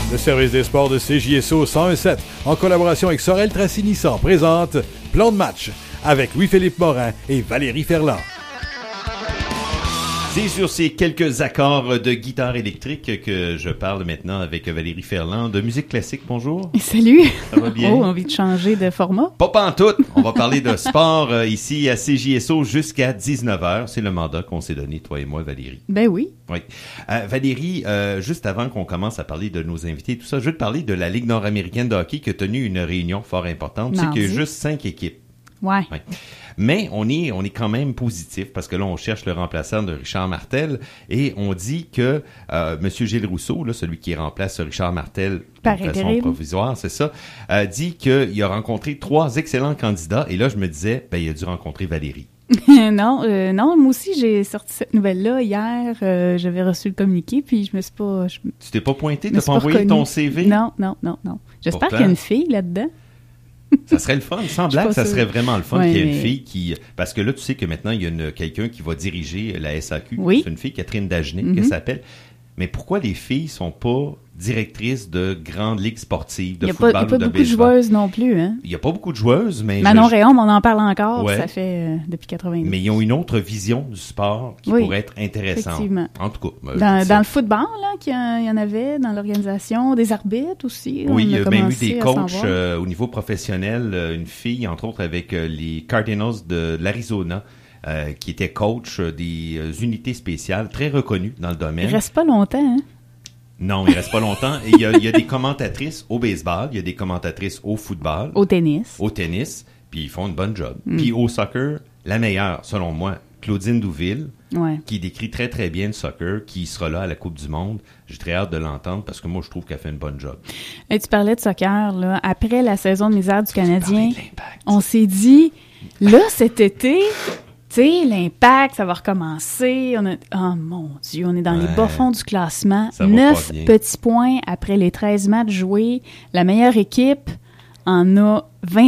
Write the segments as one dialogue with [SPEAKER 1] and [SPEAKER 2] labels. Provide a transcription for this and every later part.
[SPEAKER 1] Le service des sports de CJSO 101.7, en collaboration avec Sorel Tracy Nissan, présente Plan de match avec Louis-Philippe Morin et Valérie Ferland.
[SPEAKER 2] C'est sur ces quelques accords de guitare électrique que je parle maintenant avec Valérie Ferland de musique classique. Bonjour.
[SPEAKER 3] Salut.
[SPEAKER 2] Ça va bien?
[SPEAKER 3] Oh, envie de changer de format?
[SPEAKER 2] Pas pantoute. On va parler de sport ici à CJSO jusqu'à 19h. C'est le mandat qu'on s'est donné, toi et moi, Valérie.
[SPEAKER 3] Ben oui.
[SPEAKER 2] Oui. Valérie, juste avant qu'on commence à parler de nos invités et tout ça, je veux te parler de la Ligue nord-américaine de hockey qui a tenu une réunion fort importante. Tu sais qu'il y a juste 5 équipes.
[SPEAKER 3] Ouais.
[SPEAKER 2] Mais on est quand même positif parce que là, on cherche le remplaçant de Richard Martel et on dit que Monsieur Gilles Rousseau, là, celui qui remplace Richard Martel de façon provisoire, c'est ça, dit qu'il a rencontré 3 excellents candidats et là, je me disais, ben, il a dû rencontrer Valérie.
[SPEAKER 3] Non, moi aussi, j'ai sorti cette nouvelle-là hier. J'avais reçu le communiqué, puis je me suis pas...
[SPEAKER 2] Tu t'es pas pointé? T'as pas envoyé ton CV?
[SPEAKER 3] Non. J'espère qu'il y a une fille là-dedans.
[SPEAKER 2] Ça serait le fun, sans blague, ça serait vraiment le fun qu'il y ait une fille qui... Parce que là, tu sais que maintenant, il y a quelqu'un qui va diriger la SAQ.
[SPEAKER 3] Oui.
[SPEAKER 2] C'est une fille, Catherine Dagenet, qu'elle s'appelle. Mais pourquoi les filles sont pas directrices de grandes ligues sportives, de football ou de baseball?
[SPEAKER 3] Il n'y a pas beaucoup de joueuses non plus, hein?
[SPEAKER 2] Il n'y a pas beaucoup de joueuses, mais...
[SPEAKER 3] Manon Réaume, on en parle encore,
[SPEAKER 2] ouais.
[SPEAKER 3] Ça fait depuis 90.
[SPEAKER 2] Mais ils ont une autre vision du sport qui pourrait être intéressante.
[SPEAKER 3] Effectivement.
[SPEAKER 2] En tout cas...
[SPEAKER 3] Dans le football, là, qu'il y en avait, dans l'organisation, des arbitres aussi.
[SPEAKER 2] Oui, il y a même eu des coachs au niveau professionnel, une fille, entre autres, avec les Cardinals de l'Arizona, qui était coach des unités spéciales, très reconnues dans le domaine.
[SPEAKER 3] Il reste pas longtemps, hein?
[SPEAKER 2] Non, il reste pas longtemps. Et il y a des commentatrices au baseball, il y a des commentatrices au football.
[SPEAKER 3] Au tennis.
[SPEAKER 2] Puis ils font une bonne job. Puis au soccer, la meilleure, selon moi, Claudine Douville, qui décrit très très bien le soccer, qui sera là à la Coupe du Monde. J'ai très hâte de l'entendre parce que moi, je trouve qu'elle fait une bonne job.
[SPEAKER 3] Et tu parlais de soccer, là. Après la saison de misère du Canadien, on s'est dit, là, cet été... Tu sais, l'Impact, ça va recommencer. Oh mon Dieu, on est dans les bas-fonds du classement. 9 petits points après les 13 matchs joués. La meilleure équipe en a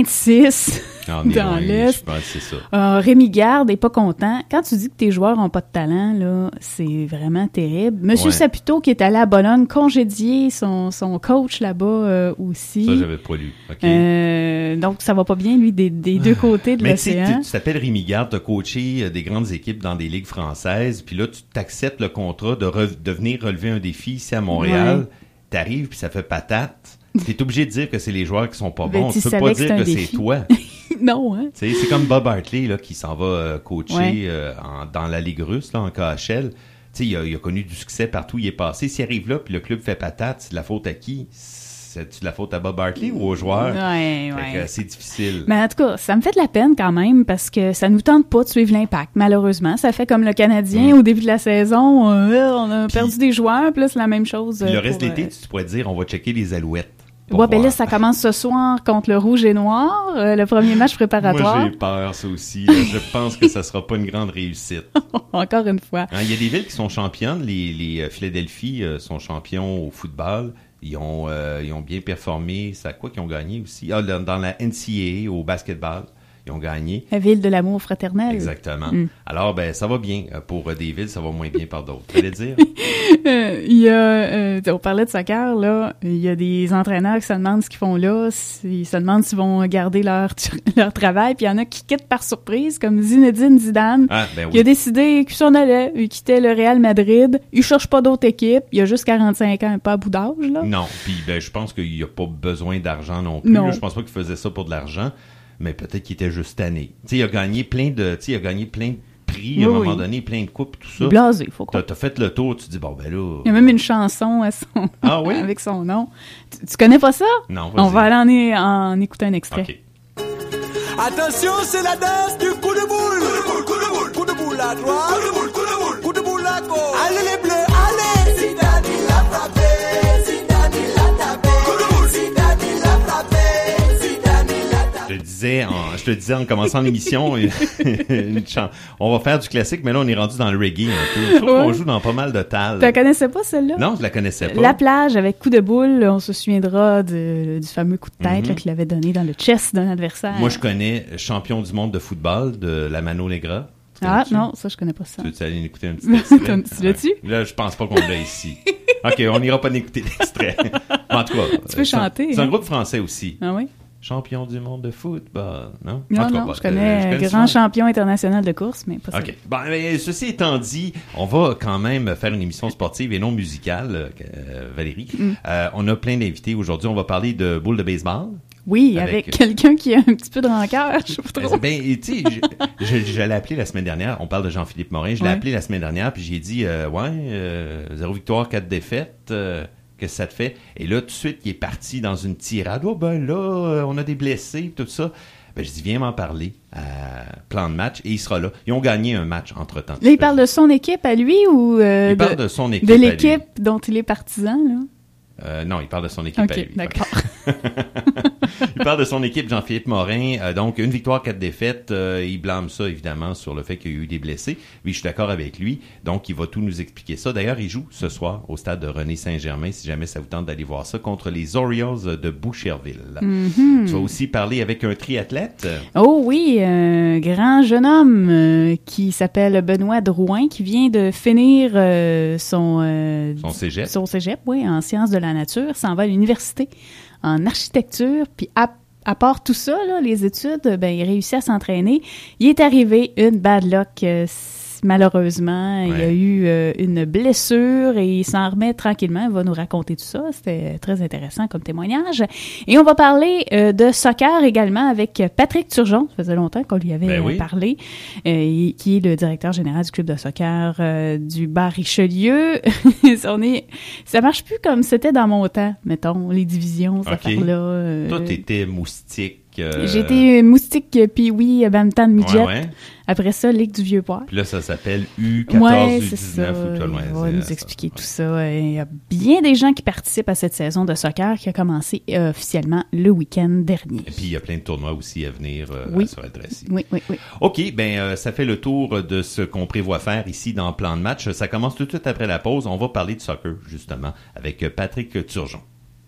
[SPEAKER 3] 26 dans l'Est.
[SPEAKER 2] Je pense que c'est ça.
[SPEAKER 3] Rémi Garde n'est pas content. Quand tu dis que tes joueurs n'ont pas de talent, là, c'est vraiment terrible. Monsieur Saputo, qui est allé à Bologne, congédier son coach là-bas aussi.
[SPEAKER 2] Ça, j'avais pas lu. Okay.
[SPEAKER 3] Donc, ça va pas bien, lui, des deux côtés de l'océan.
[SPEAKER 2] Mais tu t'appelles Rémi Garde, tu as coaché des grandes équipes dans des ligues françaises, puis là, tu t'acceptes le contrat de venir relever un défi ici à Montréal. T'arrives, puis ça fait patate. T'es obligé de dire que c'est les joueurs qui sont pas bons. Tu peux pas dire que c'est toi.
[SPEAKER 3] Non, hein?
[SPEAKER 2] C'est comme Bob Hartley là, qui s'en va coacher dans la Ligue russe, là, en KHL. Il a connu du succès partout où il est passé. S'il arrive là, puis le club fait patate, c'est de la faute à qui? C'est de la faute à Bob Hartley ou aux joueurs? C'est difficile.
[SPEAKER 3] Mais en tout cas, ça me fait de la peine quand même parce que ça nous tente pas de suivre l'Impact, malheureusement. Ça fait comme le Canadien au début de la saison. On a perdu des joueurs, puis là, c'est la même chose.
[SPEAKER 2] Le reste de l'été, tu pourrais dire, on va checker les Alouettes.
[SPEAKER 3] Ben là, ça commence ce soir contre le Rouge et Noir, le premier match préparatoire.
[SPEAKER 2] Moi, j'ai peur, ça aussi. Là. Je pense que ça sera pas une grande réussite.
[SPEAKER 3] Encore une fois.
[SPEAKER 2] Il y a des villes qui sont championnes. Les Philadelphie sont champions au football. Ils ont bien performé. C'est à quoi qu'ils ont gagné aussi? Dans la NCAA, au basketball. Ils ont gagné.
[SPEAKER 3] La ville de l'amour fraternel.
[SPEAKER 2] Exactement. Alors, ça va bien. Pour des villes, ça va moins bien par d'autres. Tu allais dire?
[SPEAKER 3] On parlait de soccer, là. Il y a des entraîneurs qui se demandent ce qu'ils font là. Ils se demandent s'ils vont garder leur travail. Puis il y en a qui quittent par surprise, comme Zinedine Zidane, qui a décidé qu'il s'en allait. Il quittait le Real Madrid. Il cherche pas d'autres équipes. Il a juste 45 ans, pas à bout d'âge, là.
[SPEAKER 2] Non. Puis je pense qu'il n'y a pas besoin d'argent non plus. Là, je pense pas qu'il faisait ça pour de l'argent. Mais peut-être qu'il était juste tanné. Tu sais, il a gagné plein de prix à un moment donné, plein de coupes, tout ça.
[SPEAKER 3] Blasé, faut quoi.
[SPEAKER 2] T'as fait le tour, tu te dis, bon, ben là...
[SPEAKER 3] Il y a même une chanson avec son nom. Tu connais pas ça?
[SPEAKER 2] Non, vas-y.
[SPEAKER 3] On va aller en écouter un extrait.
[SPEAKER 2] OK.
[SPEAKER 4] Attention, c'est la danse du coup de boule. Coup de boule, coup de boule. Coup de boule à droite. Coup de boule, coup de boule. Coup de boule à gauche. Allez les bleus, allez. Zidane, il a frappé. Zidane, il a tapé. Coup de boule. Zidane, il a frappé.
[SPEAKER 2] Je te disais en commençant l'émission, on va faire du classique, mais là, on est rendu dans le reggae un peu. Je trouve qu'on joue dans pas mal de tal.
[SPEAKER 3] Tu la connaissais pas, celle-là?
[SPEAKER 2] Non, je la connaissais pas.
[SPEAKER 3] La plage avec coup de boule, on se souviendra du fameux coup de tête qu'il avait donné dans le chest d'un adversaire.
[SPEAKER 2] Moi, je connais champion du monde de football de la Mano Negra.
[SPEAKER 3] Ah non, ça, je connais pas ça.
[SPEAKER 2] Tu veux aller écouter un petit extrait?
[SPEAKER 3] Tu l'as-tu?
[SPEAKER 2] Là, je pense pas qu'on l'a ici. OK, on n'ira pas écouter l'extrait. En tout cas,
[SPEAKER 3] tu peux chanter.
[SPEAKER 2] C'est un groupe français aussi.
[SPEAKER 3] Ah oui?
[SPEAKER 2] Champion du monde de football, non?
[SPEAKER 3] Non, je connais grand champion international de course, mais pas ça.
[SPEAKER 2] OK. Bon, mais ceci étant dit, on va quand même faire une émission sportive et non musicale, Valérie. On a plein d'invités aujourd'hui. On va parler de boules de baseball.
[SPEAKER 3] Oui, avec quelqu'un qui a un petit peu de rancœur, je sais pas trop.
[SPEAKER 2] Ben, tu sais, je l'ai appelé la semaine dernière. On parle de Jean-Philippe Morin. Je l'ai appelé la semaine dernière, puis j'ai dit, 0 victoire, 4 défaites. Qu'est-ce que ça te fait? Et là, tout de suite, il est parti dans une tirade. Oh, ben là, on a des blessés, tout ça. Ben, je dis, viens m'en parler à plan de match, et il sera là. Ils ont gagné un match entre-temps.
[SPEAKER 3] Là, il parle de son équipe à lui ou
[SPEAKER 2] il parle de son équipe
[SPEAKER 3] de l'équipe dont il est partisan, là?
[SPEAKER 2] Non, il parle de son équipe à lui.
[SPEAKER 3] OK, d'accord.
[SPEAKER 2] Il parle de son équipe, Jean-Philippe Morin. Donc, 1 victoire, 4 défaites. Il blâme ça, évidemment, sur le fait qu'il y a eu des blessés. Oui, je suis d'accord avec lui. Donc, il va tout nous expliquer ça. D'ailleurs, il joue ce soir au stade de René-Saint-Germain, si jamais ça vous tente d'aller voir ça, contre les Orioles de Boucherville. Tu vas aussi parler avec un triathlète.
[SPEAKER 3] Oh oui, un grand jeune homme qui s'appelle Benoît Drouin, qui vient de finir son cégep. Son cégep, oui, en sciences de la nature. S'en va à l'université en architecture, puis à part tout ça, là, les études, ben il réussit à s'entraîner. Il est arrivé une bad luck, malheureusement. Il y a eu une blessure et il s'en remet tranquillement. Il va nous raconter tout ça. C'était très intéressant comme témoignage. Et on va parler de soccer également avec Patrick Turgeon. Ça faisait longtemps qu'on lui avait parlé, qui est le directeur général du club de soccer du Bas-Richelieu. Ça marche plus comme c'était dans mon temps, mettons, les divisions, ces affaires-là.
[SPEAKER 2] Toi, t'étais moustique.
[SPEAKER 3] J'étais moustique, puis oui, Bantam Midget. Après ça, Ligue du Vieux-Port.
[SPEAKER 2] Puis là, ça s'appelle U14,
[SPEAKER 3] U19.
[SPEAKER 2] Ça.
[SPEAKER 3] Il va nous expliquer tout ça. Il y a bien des gens qui participent à cette saison de soccer qui a commencé officiellement le week-end dernier.
[SPEAKER 2] Et puis, il y a plein de tournois aussi à venir sur Adresse.
[SPEAKER 3] Oui.
[SPEAKER 2] OK, ça fait le tour de ce qu'on prévoit faire ici dans Plan de match. Ça commence tout de suite après la pause. On va parler de soccer, justement, avec Patrick Turgeon.